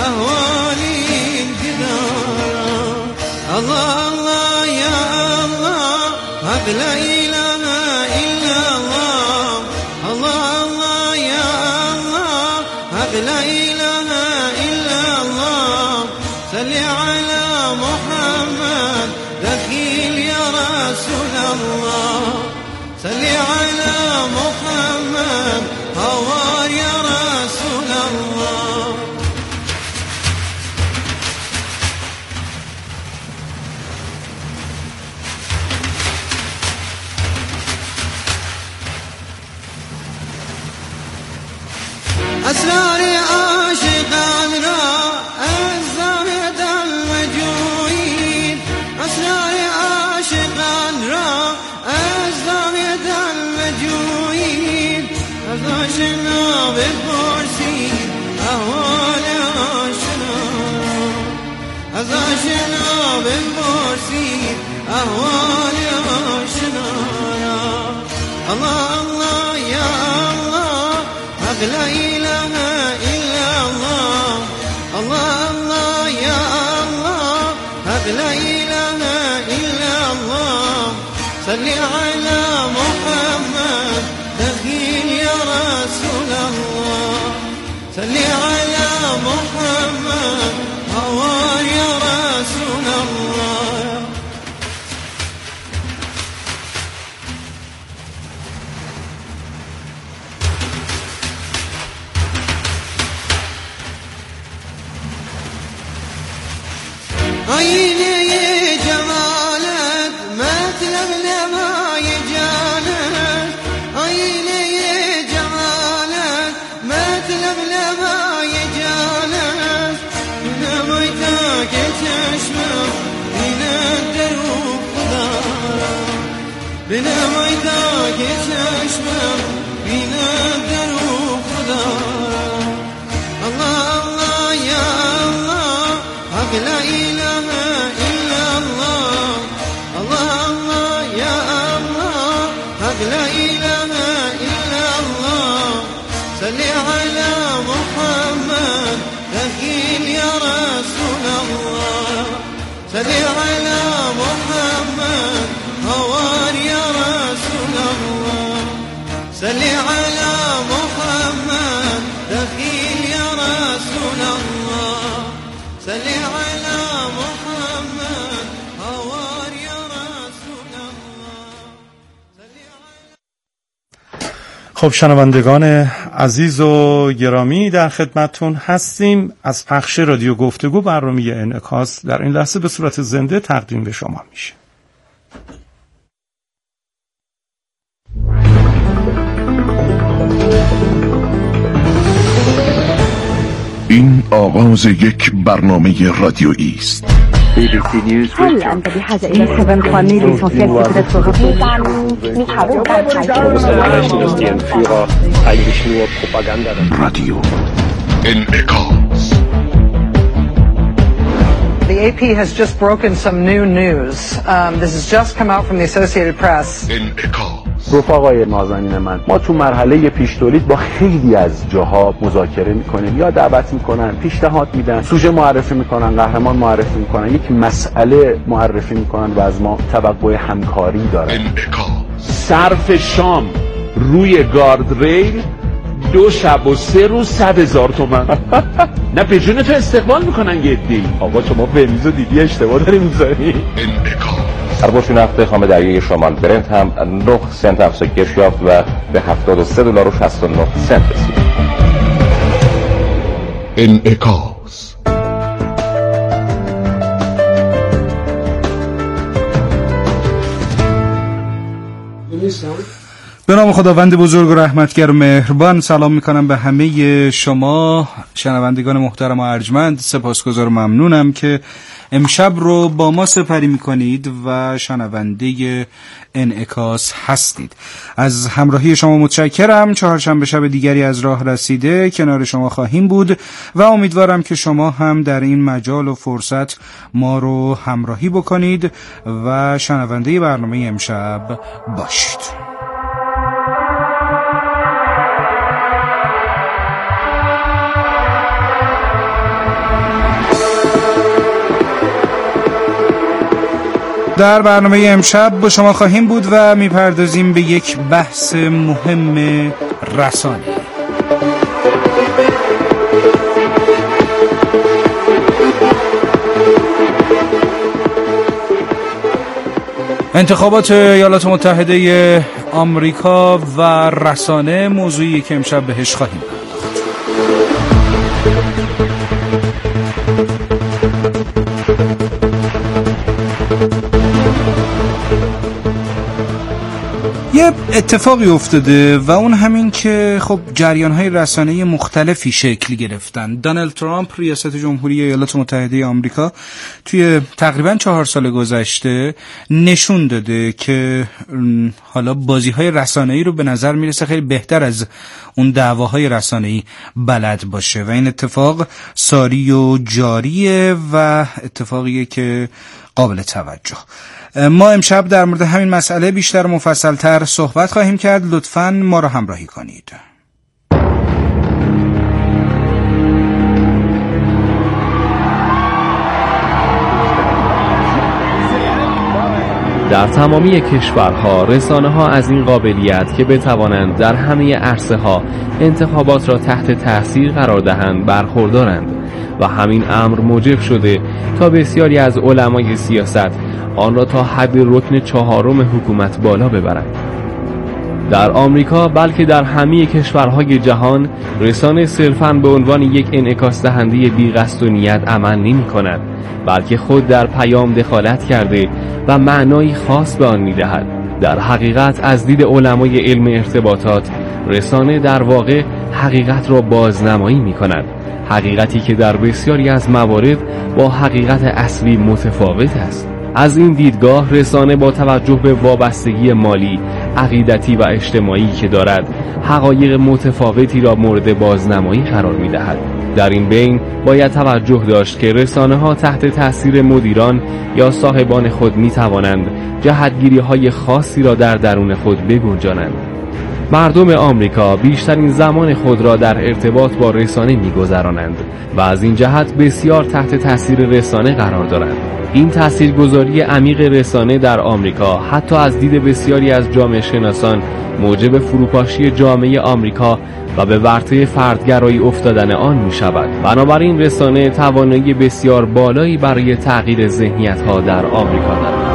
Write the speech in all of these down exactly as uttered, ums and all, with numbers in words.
أهوالي انقدارا. الله الله يا الله هب لا إله إلا الله. الله الله يا الله هب لا إله إلا الله. صل على محمد دخيل يا رسول الله. صل على محمد هوار يا رسول الله. أسرار عاشقان را از زاهد المجوید. أسرار عاشقان را از زاهد المجوید. از آشنا بپرسید احوال آشنا. از آشنا بپرسید احوال آشنا را. الله الله یا الله حق لا إله إلا الله. الله الله يا الله حق لا إله إلا الله. صل على محمد دخيل يا رسول الله. صل على محمد هوار يا رسول الله. آینه جمالت مطلب نمای جانت. آینه جمالت مطلب نمای جانت. نمای تا که چشمم بیند در او خدا. بنمای تا که چشمم بیند در او خدا. الله الله یا الله حق لا إله إلا الله. الله الله يا الله حق لا إله إلا الله. صل على محمد دخيل يا رسول الله. صل على محمد هوار يا رسول الله. صل على محمد دخيل يا رسول الله. صل على محمد هوار يا رسول الله. خب شنوندگان عزیز و گرامی در خدمتتون هستیم. از پخش رادیو گفتگو برنامه انعکاس در این لحظه به صورت زنده تقدیم به شما میشه. این آغاز یک برنامه رادیویی است. هل أنت بحاجة إلى سبب قانوني لإسانسيال سيكولات رادیو انعکاس. The A P has just broken some new news. Um, this has just come out from the Associated Press. انعکاس. رفقای نازنین من، ما تو مرحله پیش تولید با خیلی از جاها مذاکره میکنیم، یا دعوت میکنن، پیشنهاد میدن، سوژه معرفی میکنن، قهرمان معرفی میکنن، یک مسئله معرفی میکنن و از ما توقع همکاری دارن. انعکاس. صرف شام روی گاردریل دو شب و سه روز صد هزار تومن. نه به جون تو استقبال میکنن گدی. آقا شما بنزو دیدی اشتباه داری میذاری. انعکاس. اربوش نفت خام دریایی شمال برنت هم نه سنت افزایش یافت و به هفتاد و سه دلار و شصت و نه سنت رسید. انعکاس. به نام خداوند بزرگ و رحمتگر و مهربان سلام میکنم به همه شما شنوندگان محترم و ارجمند. سپاسگزار و ممنونم که امشب رو با ما سپری میکنید و شنونده انعکاس هستید. از همراهی شما متشکرم. چهارشنبه شب دیگری از راه رسیده کنار شما خواهیم بود و امیدوارم که شما هم در این مجال و فرصت ما رو همراهی بکنید و شنونده برنامه امشب باشید. در برنامه امشب با شما خواهیم بود و میپردازیم به یک بحث مهم رسانه. انتخابات ایالات متحده آمریکا و رسانه موضوعی که امشب بهش خواهیم پرداخت. یه اتفاقی افتاده و اون همین که خب جریان‌های رسانه‌ای مختلفی شکل گرفتن. دونالد ترامپ ریاست جمهوری ایالات متحده آمریکا توی تقریباً چهار سال گذشته نشون داده که حالا بازی‌های رسانه‌ای رو به نظر میرسه خیلی بهتر از اون دعواهای رسانه‌ای بلد باشه و این اتفاق ساری و جاریه و اتفاقیه که قابل توجه. ما امشب در مورد همین مسئله بیشتر مفصل‌تر صحبت خواهیم کرد. لطفاً ما را همراهی کنید. در تمامی کشورها رسانه‌ها از این قابلیت که بتوانند در همه عرصه‌ها انتخابات را تحت تأثیر قرار دهند برخوردارند و همین امر موجب شده تا بسیاری از علمای سیاست آن را تا حد رکن چهارم حکومت بالا ببرند. در آمریکا بلکه در همه کشورهای جهان رسانه صرفاً به عنوان یک انعکاس دهنده بی قصد و نیت عمل نمی کند، بلکه خود در پیام دخالت کرده و معنایی خاص به آن می دهد. در حقیقت از دید علمای علم ارتباطات رسانه در واقع حقیقت را بازنمایی می کند، حقیقتی که در بسیاری از موارد با حقیقت اصلی متفاوت است. از این دیدگاه رسانه با توجه به وابستگی مالی، عقیدتی و اجتماعی که دارد، حقایق متفاوتی را مورد بازنمایی قرار می‌دهد. در این بین باید توجه داشت که رسانه‌ها تحت تأثیر مدیران یا صاحبان خود می‌توانند جهتگیری‌های خاصی را در درون خود بگنجانند. مردم آمریکا بیشترین زمان خود را در ارتباط با رسانه می‌گذرانند و از این جهت بسیار تحت تأثیر رسانه قرار دارند. این تاثیرگذاری عمیق رسانه در آمریکا حتی از دید بسیاری از جامعه شناسان موجب فروپاشی جامعه آمریکا و به ورطه فردگرایی افتادن آن می شود. بنابراین رسانه توانایی بسیار بالایی برای تغییر ذهنیت‌ها در آمریکا دارد.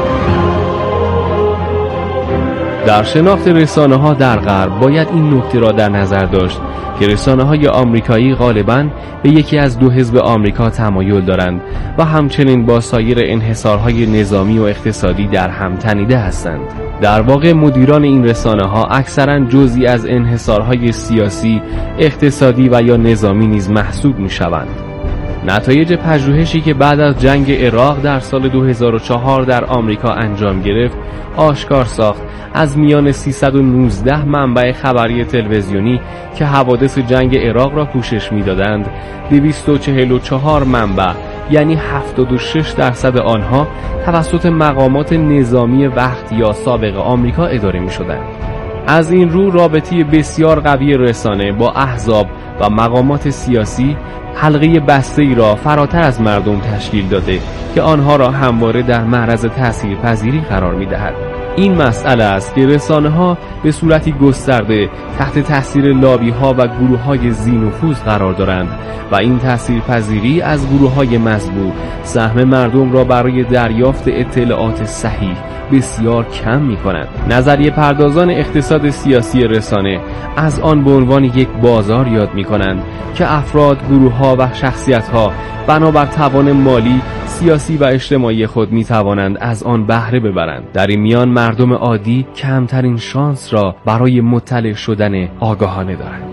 در شناخت رسانه‌ها در غرب باید این نکته را در نظر داشت که رسانه‌های آمریکایی غالباً به یکی از دو حزب آمریکا تمایل دارند و همچنین با سایر انحصارهای نظامی و اقتصادی در هم تنیده هستند. در واقع مدیران این رسانه‌ها اکثراً جزئی از انحصارهای سیاسی، اقتصادی و یا نظامی نیز محسوب می‌شوند. نتایج پژوهشی که بعد از جنگ عراق در سال دو هزار و چهار در آمریکا انجام گرفت آشکار ساخت از میان سیصد و نوزده منبع خبری تلویزیونی که حوادث جنگ عراق را پوشش می‌دادند، دویست و چهل و چهار منبع یعنی هفتاد و شش درصد آنها توسط مقامات نظامی وقت یا سابق آمریکا اداره می‌شدند. از این رو رابطه بسیار قوی رسانه با احزاب و مقامات سیاسی حلقه بسته‌ای را فراتر از مردم تشکیل داده که آنها را همواره در معرض تاثیرپذیری قرار می‌دهد. این مسئله است که رسانه‌ها به صورتی گسترده تحت تاثیر لابی‌ها و گروه‌های ذی‌نفوذ قرار دارند و این تاثیرپذیری از گروه‌های مذبوح سهم مردم را برای دریافت اطلاعات صحیح بسیار کم می‌کند. نظریه پردازان اقتصاد سیاسی رسانه از آن به عنوان یک بازار یاد می‌کنند که افراد، گروه‌ها و شخصیت‌ها بنابر توان مالی، سیاسی و اجتماعی خود می‌توانند از آن بهره ببرند. در این میان مردم عادی کمترین شانس را برای مطلع شدن آگاهانه دارند.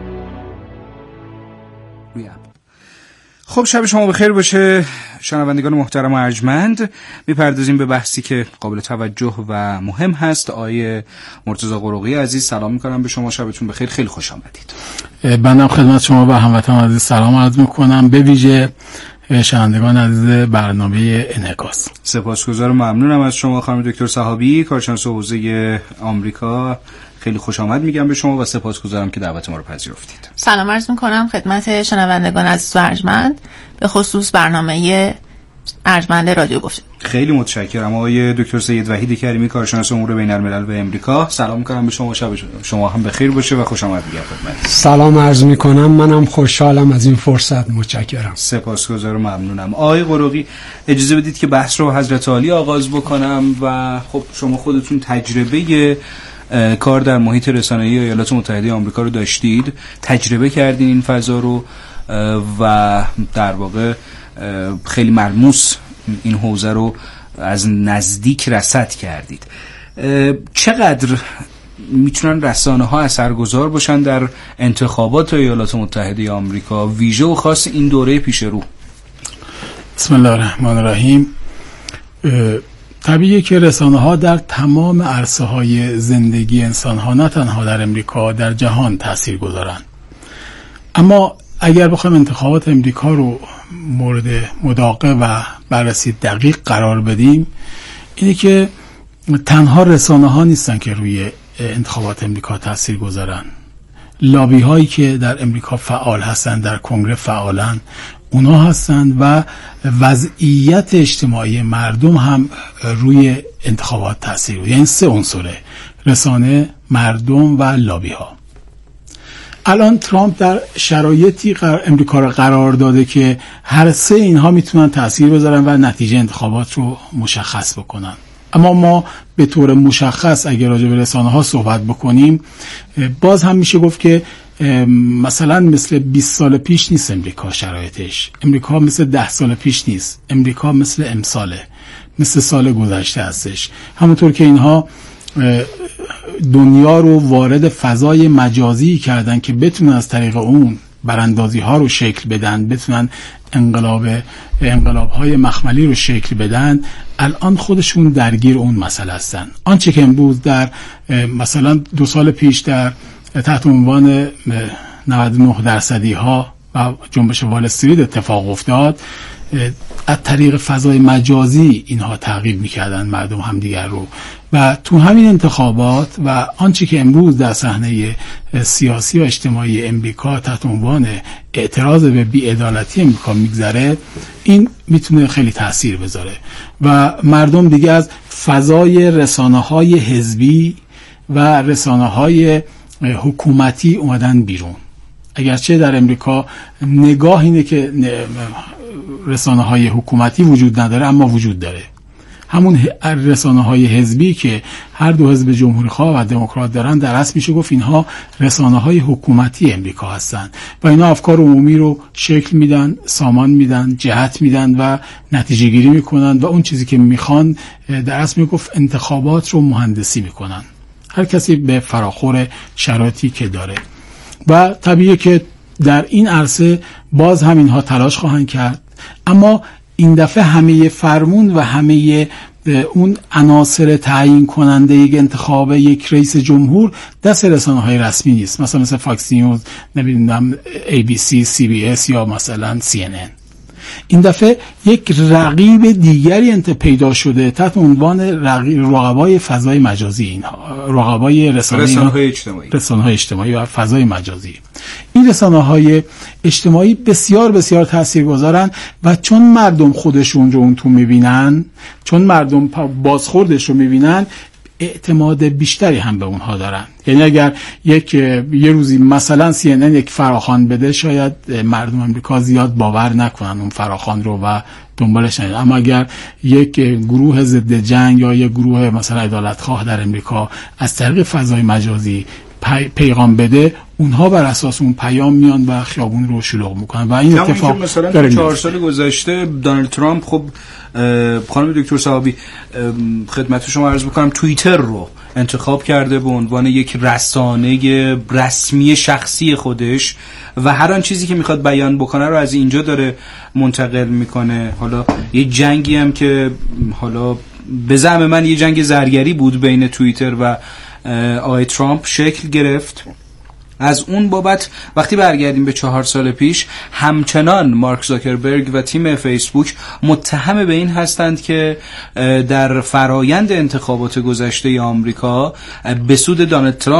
خب شب شما بخیر باشه شنوندگان محترم و ارجمند. میپردازیم به بحثی که قابل توجه و مهم هست. آقای مرتضی قروقی عزیز سلام میکنم به شما، شبتون بخیر، خیلی خوش آمدید. بنده خدمت شما و هموطنان عزیز سلام عرض میکنم، به ویژه شنوندگان عزیز برنامه انعکاس. سپاسگزارم، ممنونم از شما خانم دکتر صحابی، کارشناس حوزه آمریکا. خیلی خوش آمد میگم به شما و سپاسگزارم که دعوت ما رو پذیرفتید. سلام عرض میکنم خدمت شنوندگان عزیز و ارجمند، به خصوص برنامه ارجمند رادیو گفتگو. خیلی متشکرم آقای دکتر سید وحید کریمی، کارشناس امور بین الملل و امریکا. سلام می‌کنم به شما، شب شما هم بخیر باشه و خوش آمد میگم خدمت. سلام عرض می‌کنم، منم خوشحالم از این فرصت، متشکرم. سپاسگزارم، ممنونم. آقای قروقی اجازه بدید که بحث رو حضرت عالی آغاز بکنم و خب شما خودتون تجربه کار در محیط رسانه‌ای ایالات متحده آمریکا رو داشتید، تجربه کردین این فضا رو و در واقع خیلی ملموس این حوزه رو از نزدیک رصد کردید. چقدر میتونن رسانه ها اثرگذار باشن در انتخابات ایالات متحده آمریکا، ویژه و خاص این دوره پیش رو؟ بسم الله الرحمن الرحیم. طبیعیه که رسانه ها در تمام عرصه های زندگی انسان ها، نه تنها در امریکا، در جهان تأثیر گذارن. اما اگر بخوایم انتخابات امریکا رو مورد مداقه و بررسی دقیق قرار بدیم، اینه که تنها رسانه ها نیستن که روی انتخابات امریکا تأثیر گذارن. لابی هایی که در امریکا فعال هستن، در کنگره فعالن، اونا هستن و وضعیت اجتماعی مردم هم روی انتخابات تأثیر گذارن. یعنی سه عنصره: رسانه، مردم و لابی ها. الان ترامپ در شرایطی قرار امریکا را قرار داده که هر سه اینها میتونن تأثیر بذارن و نتیجه انتخابات رو مشخص بکنن. اما ما به طور مشخص اگر راجع به رسانه ها صحبت بکنیم، باز هم میشه گفت که مثلا مثل بیست سال پیش نیست امریکا. شرایطش امریکا مثل ده سال پیش نیست. امریکا مثل امساله، مثل سال گذشته هستش. همونطور که اینها دنیا رو وارد فضای مجازی کردن که بتونن از طریق اون براندازی ها رو شکل بدن، بتونن انقلاب انقلاب های مخملی رو شکل بدن، الان خودشون درگیر اون مسئله هستن. آنچه که امروز در مثلا دو سال پیش در تحت عنوان نود و نه درصدی ها و جنبش وال استریت اتفاق افتاد، از طریق فضای مجازی اینها تعقیب میکردن مردم همدیگر رو و تو همین انتخابات و آنچه که امروز در صحنه سیاسی و اجتماعی امریکا تحت عنوان اعتراض به بی‌عدالتی امریکا میگذره، این میتونه خیلی تأثیر بذاره و مردم دیگه از فضای رسانه‌های حزبی و رسانه‌های حکومتی اومدن بیرون. اگرچه در امریکا نگاه اینه که رسانه‌های حکومتی وجود نداره، اما وجود داره. همون رسانه‌های حزبی که هر دو حزب جمهوری‌خواه و دموکرات دارن، در اصل میشه گفت اینها رسانه‌های حکومتی امریکا هستن و اینا افکار عمومی رو شکل میدن، سامان میدن، جهت میدن و نتیجه گیری میکنن و اون چیزی که میخوان در اصل میگه گفت انتخابات رو مهندسی میکنن، هر کسی به فراخور شرایطی که داره. و طبیعیه که در این عرصه باز هم اینها تلاش خواهند کرد، اما این دفعه همه فرمون و همه اون عناصر تعیین کننده یک انتخاب یک رئیس جمهور دست رسانه‌های رسمی نیست، مثلا مثل فاکس نیوز، نمیدونم ای بی سی، سی بی اس یا مثلا سی ان ان. این دفعه یک رقیب دیگری انت پیدا شده تحت عنوان رقبای فضای مجازی، اینها رقبای رسانه‌های اجتماعی رسانه‌های اجتماعی و فضای مجازی. این رسانه‌های اجتماعی بسیار بسیار تاثیرگذارن و چون مردم خودشون رو اون تو می‌بینن، چون مردم بازخوردش رو می‌بینن، اعتماد بیشتری هم به اونها دارن. یعنی اگر یک یه روزی مثلا سی ان ان یک فراخوان بده، شاید مردم امریکا زیاد باور نکنن اون فراخوان رو و دنبالش نرن، اما اگر یک گروه ضد جنگ یا یک گروه مثلا عدالتخواه در امریکا از طریق فضای مجازی پی، پیغام بده، اونها بر اساس اون پیام میان و خیابون رو شلوغ میکنن و این اتفاق مثلا در چهار سال گذشته دونالد ترامپ، خب خانم دکتر صحابی خدمت شما عرض بکنم، توییتر رو انتخاب کرده به عنوان یک رسانه رسمی شخصی خودش و هر آن چیزی که میخواد بیان بکنه رو از اینجا داره منتقل میکنه. حالا یه جنگی هم که حالا به زعم من یه جنگ زرگری بود بین توییتر و آقای ترامپ شکل گرفت. از اون بابت وقتی برگردیم به چهار سال پیش، همچنان مارک زاکربرگ و تیم فیسبوک متهم به این هستند که در فرایند انتخابات گذشته آمریکا به سود دونالد ترامپ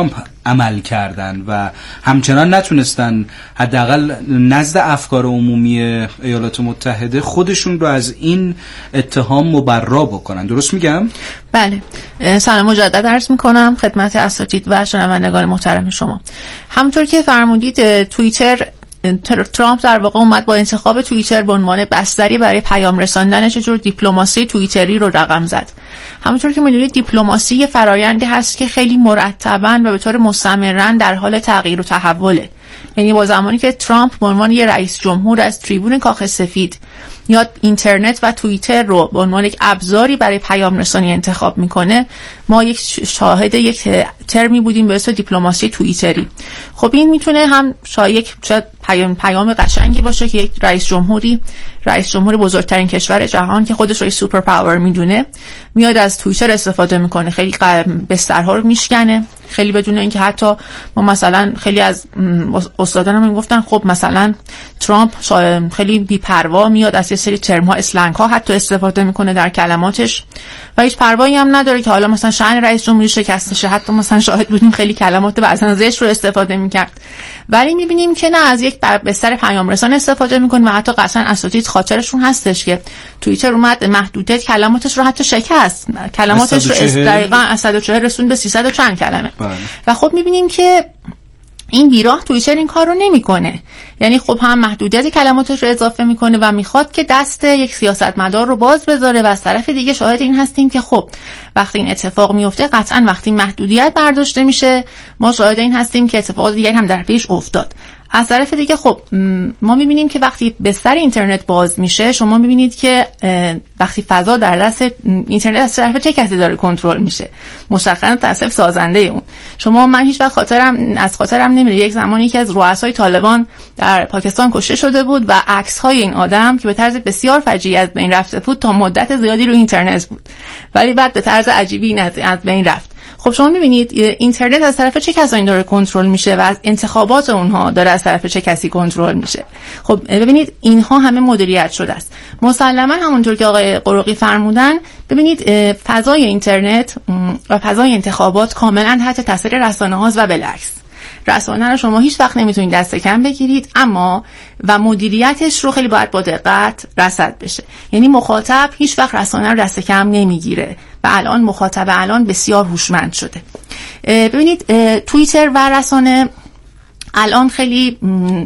عمل کردن و همچنان نتونستن حداقل نزد افکار عمومی ایالات متحده خودشون رو از این اتهام مبرا بکنن. درست میگم؟ بله. سلام مجدد عرض میکنم خدمت اساتید و شنوندگان محترم شما. همونطور که فرمودید توییتر، ترامپ در واقع اومد با انتخاب توییتر به عنوان بستری برای پیام رساندن چجور دیپلماسی توییتری رو رقم زد. همونطور که میدونید دیپلماسی یه فرآیندی هست که خیلی مرتباً و به طور مستمراً در حال تغییر و تحوله. یعنی با زمانی که ترامپ به عنوان یه رئیس جمهور از تریبون کاخ سفید یا اینترنت و توییتر رو به عنوان یک ابزاری برای پیام رسانی انتخاب میکنه، ما یک شاهد یک ترمی بودیم به اسم دیپلماسی توییتری. خب این میتونه هم شاید شاید پیام پیام قشنگی باشه که یک رئیس جمهوری رئیس جمهور بزرگترین کشور جهان که خودش رو سوپر پاور میدونه میاد از توییتر استفاده میکنه، خیلی بسترها رو میشکنه، خیلی بدون اینکه حتی ما مثلا خیلی از استادانم میگفتن خب مثلا ترامپ خیلی بی‌پروا میاد از یه سری ترم‌ها اسلنگ ها حتی استفاده میکنه در کلماتش و هیچ پروایی هم نداره که حالا مثلا شأن رئیس جمهوری شکسته شه. حتی مثلا شاهد بودیم خیلی کلمات بعضن زشت رو استفاده میکرد، ولی میبینیم که نه، از یک بستر پیام رسان استفاده میکنه و حتی قطعا اساتید خاطرشون هستش که توییتر اومد محدودیت کلماتش رو حتی شکست، کلماتش رو دقیقاً از صد و چهل رسون به سیصد و چند کلمه. و خب میبینیم که این بیراه توییتر این کار رو نمیکنه، یعنی خب هم محدودیت کلماتش رو اضافه میکنه و میخواد که دست یک سیاستمدار رو باز بذاره و از طرف دیگه شاهد این هستیم که خب وقتی این اتفاق میفته قطعا وقتی محدودیت برداشته میشه ما شاهد این هستیم که اتفاقات دیگه هم در پیش افتاد. از طرف دیگه خب ما میبینیم که وقتی بستر اینترنت باز میشه شما میبینید که وقتی فضا در دست اینترنت از طرف چه کسی داره کنترل میشه، مشخصا طرف سازنده اون. شما من هیچ وقت خاطرم از خاطرم نمیره یک زمانی که از رؤسای طالبان در پاکستان کشته شده بود و عکس های این آدم که به طرز بسیار فجیعی از بین رفته بود تا مدت زیادی رو اینترنت بود، ولی بعد به طرز عجیبی از بین رفت. خب شما میبینید اینترنت از طرف چه کسایی داره کنترل میشه و از انتخابات اونها داره از طرف چه کسی کنترل میشه. خب ببینید اینها همه مدیریت شده است. مسلما همونطور که آقای قروقی فرمودن، ببینید فضای اینترنت و فضای انتخابات کاملا تحت تاثیر رسانه هاست و بالعکس. رسانه رو شما هیچ وقت نمیتونید دست کم بگیرید، اما و مدیریتش رو خیلی باید با دقت رصد بشه. یعنی مخاطب هیچ وقت رسانه رو دست کم نمیگیره و الان مخاطب الان بسیار هوشمند شده. ببینید توییتر و رسانه الان خیلی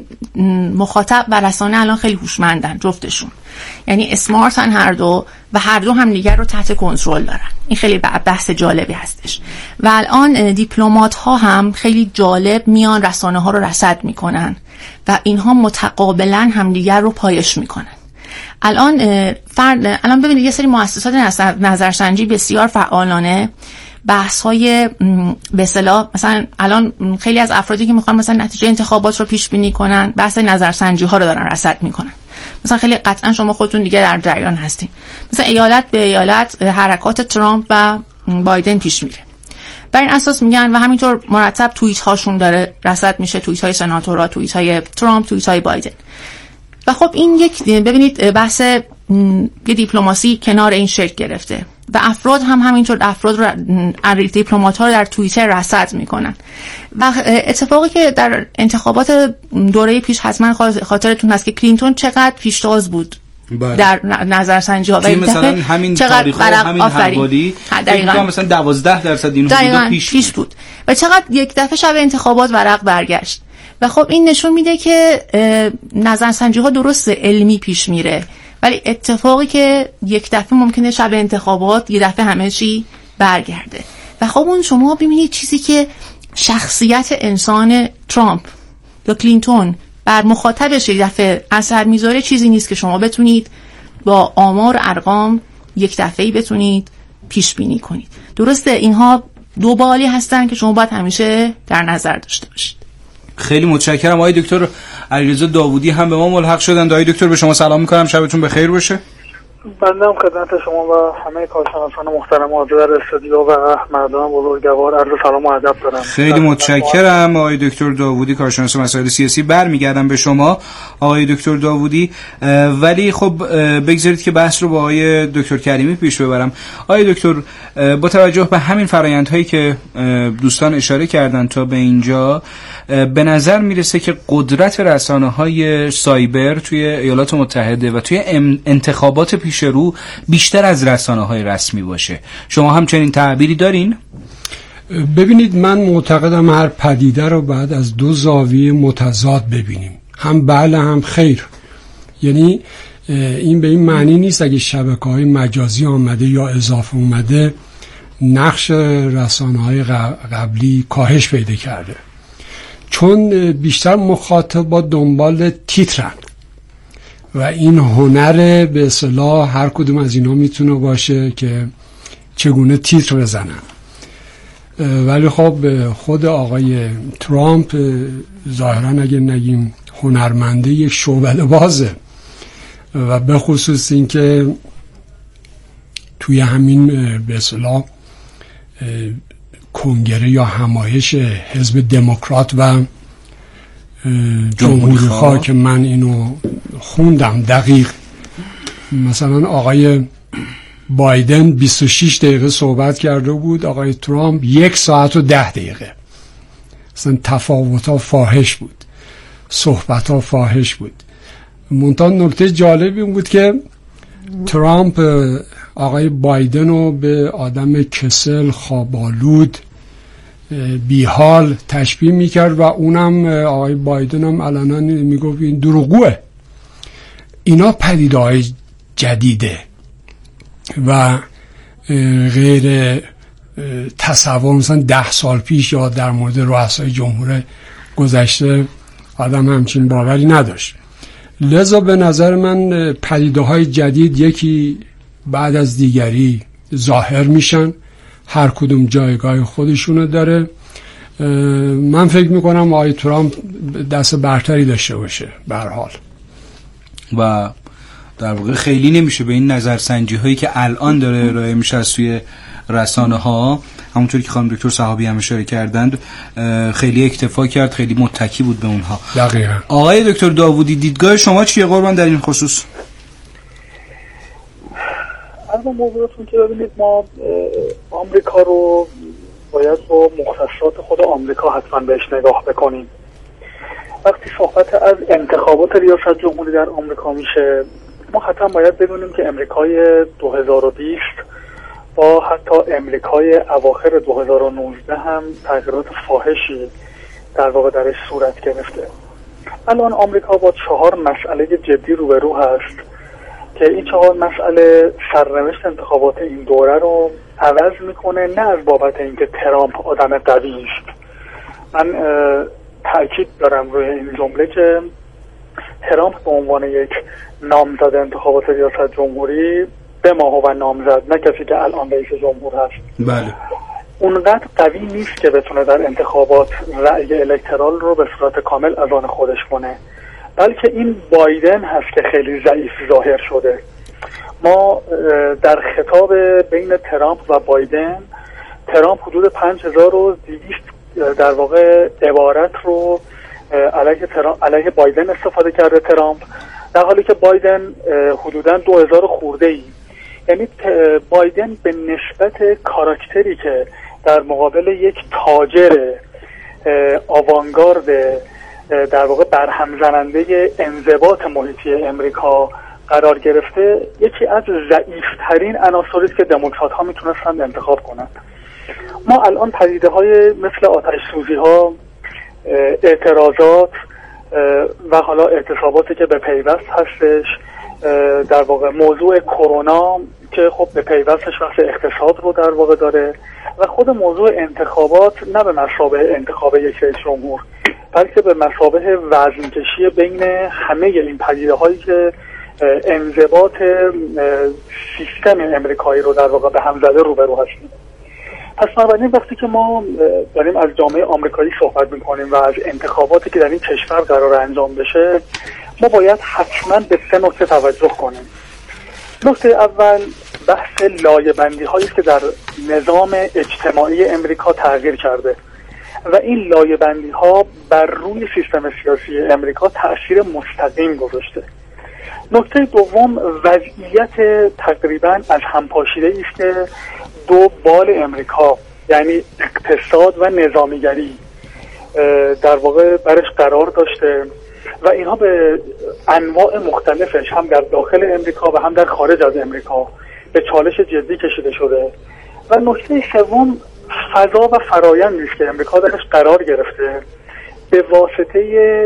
مخاطب و رسانه الان خیلی هوشمندن جفتشون، یعنی اسمارتن هر دو و هر دو هم دیگر رو تحت کنترل دارن. این خیلی بحث جالبی هستش و الان دیپلمات ها هم خیلی جالب میان رسانه ها رو رصد میکنن و اینها متقابلا هم دیگر رو پایش میکنن. الان فرد الان ببینید یه سری مؤسسات نظرسنجی بسیار فعالانه بحث های به اصطلاح مثلا الان خیلی از افرادی که میخوان مثلا نتیجه انتخابات رو پیش بینی کنن بحث نظرسنجی ها رو دارن رصد میکنن. مثلا خیلی قطعا شما خودتون دیگه در جریان هستین، مثلا ایالت به ایالت حرکات ترامپ و بایدن پیش میره، بر این اساس میگن و همینطور مرتب توییت هاشون داره رصد میشه، توییت های سناتورها، توییت های ترامپ، توییت های بایدن. و خب این یک ببینید بحث یه دیپلماسی کنار این شکل گرفته و افراد هم همینطور افراد رو دیپلمات ها رو در توییتر رصد میکنن و اتفاقی که در انتخابات دوره پیش حتما خاطرتون هست که کلینتون چقدر پیشتاز بود بله. در نظرسنجی ها و مثلا همین تاریخ ها همین حوالی دقیقاً مثلا دوازده درصد این حدود پیش, پیش بود و چقدر یک دفعه شب انتخابات ورق برگشت. و خب این نشون میده که نظرسنجی ها درست علمی پیش میره، ولی اتفاقی که یک دفعه ممکنه شب انتخابات یه دفعه همه چی برگرده. و خب اون شما ببینید چیزی که شخصیت انسان ترامپ یا کلینتون بر مخاطبش یک دفعه اثر میذاره چیزی نیست که شما بتونید با آمار و ارقام یک دفعه‌ای بتونید پیش بینی کنید. درسته اینها دو بالی هستن که شما باید همیشه در نظر داشته باشید. خیلی متشکرم. آقای دکتر علیرضا داوودی هم به ما ملحق شدن. آقای دکتر به شما سلام می‌کنم، شبتون بخیر باشه. بندم خدمت شما و همه کارشناسان محترم حاضر در استودیو و مردم بزرگوار عرض سلام و ادب دارم. خیلی متشکرم آقای دکتر داوودی، کارشناس مسائل سیاسی. برمیگردم به شما آقای دکتر داوودی، ولی خب بگذارید که بحث رو با آقای دکتر کریمی پیش ببرم. آقای دکتر، با توجه به همین فرآیندهایی که دوستان اشاره کردن تا به اینجا، به نظر میرسه که قدرت رسانه‌های سایبر توی ایالات متحده و توی انتخابات پیش رو بیشتر از رسانه‌های رسمی باشه. شما هم چنین تعبیری دارین؟ ببینید، من معتقدم هر پدیده رو باید از دو زاویه متضاد ببینیم، هم بله هم خیر. یعنی این به این معنی نیست اگه شبکه‌های مجازی آمده یا اضافه اومده نقش رسانه‌های قبلی کاهش پیدا کرده، چون بیشتر مخاطب با دنبال تیترن و این هنر به اصطلاح هر کدوم از اینا میتونه باشه که چگونه تیتر بزنن. ولی خب خود آقای ترامپ ظاهرا اگه نگیم هنرمنده، یک شعبده بازه و به خصوص این که توی همین به اصطلاح کنگره یا همایش حزب دموکرات و جمهوری‌خواه که من اینو خوندم دقیق، مثلا آقای بایدن بیست و شش دقیقه صحبت کرده بود، آقای ترامپ یک ساعت و ده دقیقه. مثلا تفاوت‌ها فاحش بود، صحبت‌ها فاحش بود. منتها نکته جالبی بود که ترامپ آقای بایدن رو به آدم کسل، خوابالود، بیحال تشبیه میکرد و اونم آقای بایدن هم علنا میگفت این دروغگوه. اینا پدیده‌های جدیده و غیر تصور. مثلا ده سال پیش یا در مورد رؤسای جمهور گذشته آدم همچین باوری نداشت. لذا به نظر من پدیده‌های جدید یکی بعد از دیگری ظاهر میشن، هر کدوم جایگاه خودشونو داره. من فکر میکنم آقای ترامپ دست برتری داشته باشه به هر حال و در واقع خیلی نمیشه به این نظرسنجی هایی که الان داره ارائه میشه از سوی رسانه ها، همونطوری که خانم دکتر صحابی هم اشاره کردند، خیلی اکتفا کرد، خیلی متکی بود به اونها. دقیقاً. آقای دکتر داوودی، دیدگاه شما چیه قربان در این خصوص؟ از موضوعتون که ببینید، ما آمریکا رو باید با مختصات خود آمریکا حتما بهش نگاه بکنیم. وقتی صحبت از انتخابات ریاست جمهوری در آمریکا میشه، ما حتما باید بدونیم که امریکای دو هزار و بیست با حتی امریکای اواخر دو هزار و نوزده هم تغییرات فاحشی در واقع درش صورت گرفته. الان آمریکا با چهار مسئله جدی روبرو هست که این چهار مسئله سرنوشت انتخابات این دوره رو عوض میکنه، نه از بابت اینکه ترامپ آدم قوی است. من تاکید دارم روی این جمله که ترامپ به عنوان یک نامزد انتخابات ریاست جمهوری به ماه و نامزد، نه کسی که الان رئیس جمهور هست، بله، اونقدر قوی نیست که بتونه در انتخابات رأی الکترال رو به صورت کامل از آن خودش کنه، بلکه این بایدن هست که خیلی ضعیف ظاهر شده. ما در خطاب بین ترامپ و بایدن، ترامپ حدود پنج هزار و دویست در واقع عبارت رو علیه, علیه بایدن استفاده کرده ترامپ، در حالی که بایدن حدوداً دو هزار خورده ای. یعنی بایدن به نسبت کاراکتری که در مقابل یک تاجر آوانگارد در واقع برهم زننده انضباط محیطی امریکا قرار گرفته، یکی از ضعیفترین عناصری است که دموکرات ها میتونستند انتخاب کنند. ما الان پدیده های مثل آتش سوزی ها، اعتراضات و حالا اعتصاباتی که به پیوست هستش، در واقع موضوع کرونا که خب به پیوستش بحث اقتصاد رو در واقع داره، و خود موضوع انتخابات نه به مثابه انتخاب یک رئیس جمهور، بلکه به مثابه وزنکشی بین همه این پدیده هایی که انضباط سیستم امریکایی رو در واقع به هم زده روبرو هستیم. پس بنابراین وقتی که ما داریم از جامعه آمریکایی صحبت میکنیم و از انتخاباتی که در این کشور قرار انجام بشه، ما باید حتما به سه نکته توجه کنیم. نکته اول بحث لایه‌بندی هایی که در نظام اجتماعی امریکا تغییر کرده و این لایه‌بندی ها بر روی سیستم سیاسی امریکا تأثیر مستقیم گذاشته. نکته دوم وضعیت تقریبا از هم پاشیده است که دو بال امریکا یعنی اقتصاد و نظامیگری در واقع برش قرار داشته و اینها به انواع مختلفش هم در داخل امریکا و هم در خارج از امریکا به چالش جدی کشیده شده. و نکته سوم فضا و فرایندی است که امریکا درش قرار گرفته به واسطه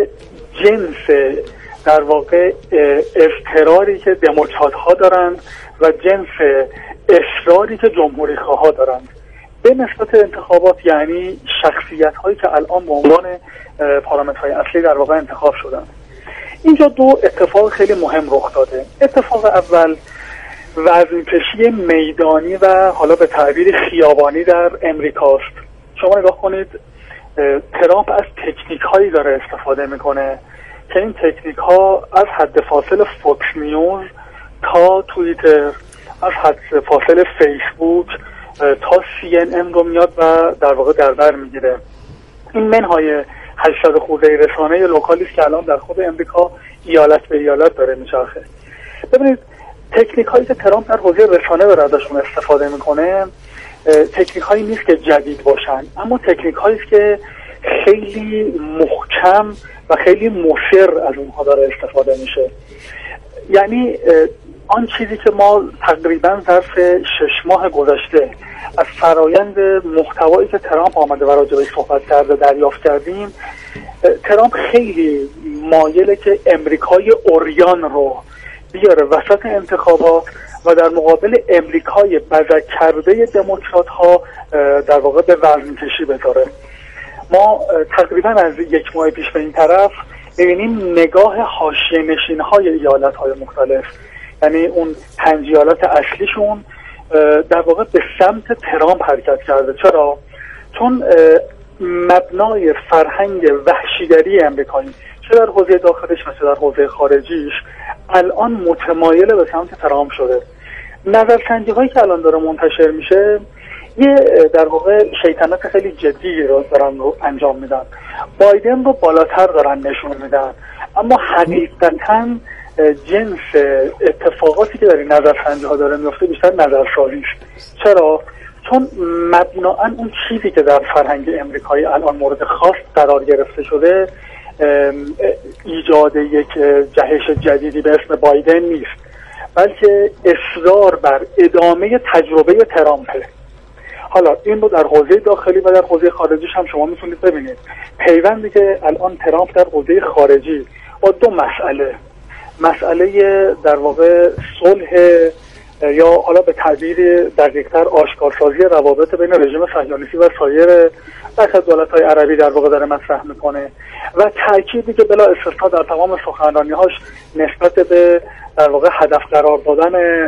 جنس در واقع اضطراری که دموکرات ها دارند و جنس اصراری که جمهوری خواه ها دارند به نسبت انتخابات، یعنی شخصیت هایی که الان به عنوان پارامترهای اصلی در واقع انتخاب شدند. اینجا دو اتفاق خیلی مهم رخ داده. اتفاق اول وزنکشی میدانی و حالا به تعبیر خیابانی در امریکاست. شما نگاه کنید ترامپ از تکنیک هایی داره استفاده میکنه که این تکنیک ها از حد فاصل فوکس نیوز تا توییتر، از حد فاصل فیسبوک تا سی ان ان رو میاد و در واقع در بر میگیره. این منهای هشتصد خورده رسانه لوکالی است که الان در خود امریکا ایالت به ایالت داره میچرخه. ببینید تکنیک هایی که ترامپ در حوزه رسانه داره ازشون استفاده میکنه تکنیک هایی نیست که جدید باشن، اما تکنیک هایی است که خیلی محکم و خیلی مصر از اونها داره استفاده میشه. یعنی آن چیزی که ما تقریبا ظرف شش ماه گذشته از فرایند محتوایی که ترامپ آمده و راجع بهش صحبت کرده دریافت کردیم، ترامپ خیلی مایله که امریکای اوریان رو بیاره وسط انتخابات و در مقابل امریکای بزک کرده دموکرات ها در واقع به وزن کشی بذاره. ما تقریبا از یک ماه پیش به این طرف می‌بینیم نگاه حاشیه نشین های ایالت های مختلف، یعنی اون پنج ایالت اصلیشون در واقع به سمت ترامپ حرکت کرده. چرا؟ چون مبنای فرهنگ وحشیگری امریکایی چه در حوزه داخلش و چه در حوزه خارجیش الان متمایل به سمت ترامپ شده. نظرسنجی هایی که الان داره منتشر میشه یه در واقع شیطنت خیلی جدی رو دارن رو انجام میدن. بایدن رو بالاتر دارن نشون میدن، اما حقیقتاً جنس اتفاقاتی که در این نظرسنجی ها داره میفته بیشتر نظرسازی است. چرا؟ چون مبناً اون چیزی که در فرهنگ امریکایی الان مورد خواست قرار گرفته شده ایجاد یک جهش جدیدی به اسم بایدن نیست، بلکه اصرار بر ادامه تجربه ترامپه. حالا این رو در حوزه داخلی و در حوزه خارجیش هم شما میتونید ببینید. پیوندی که الان ترامپ در حوزه خارجی با دو مسئله، مسئله در واقع صلح یا حالا به تعبیر دقیق‌تر آشکارسازی روابط بین رژیم صهیونیستی و سایر برخی از دولت‌های عربی در واقع داره مطرح میکنه و تأکیدی که بلا استثنا در تمام سخنرانی‌هاش نسبت به در واقع هدف قرار دادن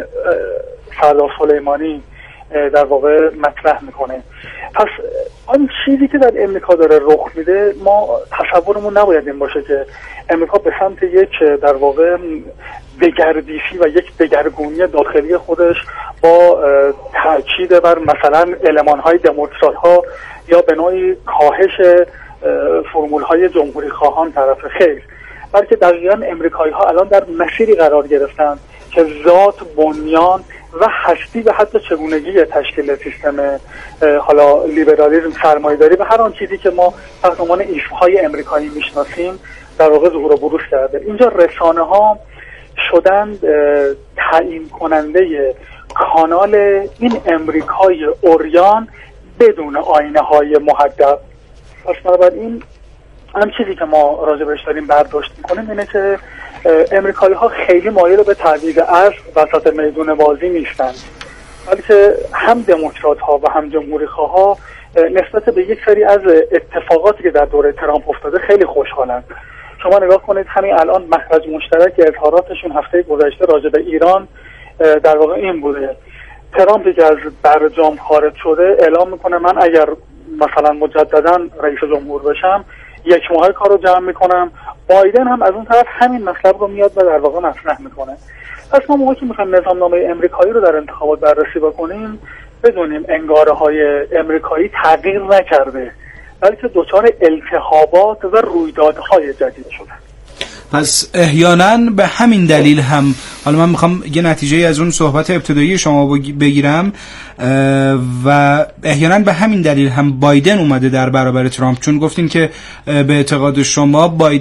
سردار سلیمانی در واقع مطرح میکنه. پس آن چیزی که در امریکا داره رخ میده، ما تصورمون نباید این باشه که امریکا به سمت یک در واقع دگردیسی و یک دگرگونی داخلی خودش با تاکید بر مثلا المان‌های دموکرات ها یا به نوعی کاهش فرمول‌های جمهوری خواهان طرف خیر، بلکه دقیقاً امریکایی ها الان در مسیری قرار گرفتن که ذات، بنیان و هستی و حتی چگونگی تشکیل سیستم حالا لیبرالیسم، سرمایه‌داری و هر آن چیزی که ما تحت عنوان ایشوهای امریکایی میشناسیم در واقع ظهور و بروز کرده. اینجا رسانه ها شدند تعیین کننده کانال این امریکای اوریان بدون آینه های محدب. پس بنابراین هم چیزی که ما راجع بهش داریم برداشت میکنیم اینه که امریکایی ها خیلی مایل به تعویض اصل وسط میدون بازی نیستند، بلکه هم دموکرات ها و هم جمهوری خواه ها نسبت به یک سری از اتفاقاتی که در دوره ترامپ افتاده خیلی خوشحالند. شما نگاه کنید همین الان مخرج مشترک اظهاراتشون هفته گذشته راجع به ایران در واقع این بوده: ترامپی که از برجام خارج شده اعلام میکنه من اگر مثلا مجددا رئیس جمهور بشم یک ماه کار رو جمع میکنم، بایدن هم از اون طرف همین مطلب رو میاد و در واقع مطرح میکنه. پس ما موقعی که میخوایم نظامنامه امریکایی رو در انتخابات بررسی بکنیم بدونیم انگاره های امریکایی تغییر نکرده بلکه دچار التهابات و رویدادهای جدید شده. پس احیانا به همین دلیل هم، حالا من میخوام یه نتیجه از اون صحبت ابتدایی شما بگیرم، و احیانا به همین دلیل هم بایدن اومده در برابر ترامپ، چون گفتین که به اعتقاد شما بایدن